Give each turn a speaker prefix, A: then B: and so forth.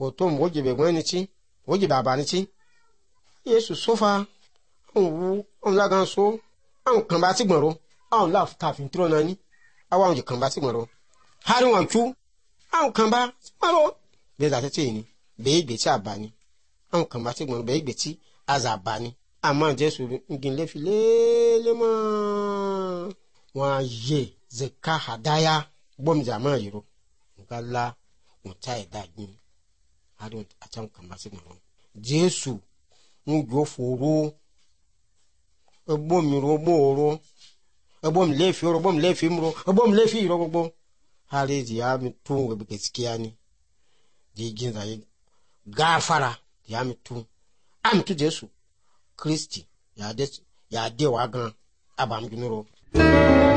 A: hoto mu wogi be gwani ci wogi baba ni ci Yesu sofa on la gan so an kan ba ti gboro an la ta fin tro nani awa on kan ba ti gboro hari won chu an kan ba gboro be za te ni be igbe ti abani an kan ba ti gboro be igbe ti azabani ama Jesu ngin le fi le mo wa ye zeka hadaya bom jama yiro ngala unta edagin adon acham kan ba ti gboro Jesu ngo foro ebom mi ro gboro ebom le fi ro bom le fi mro ebom le fi ro gbogbo hare ji ya mi tun we gaskiya ni ji gin za gafara ya mi tun am tu Jesu Kristi ya de wa gan abam ginuro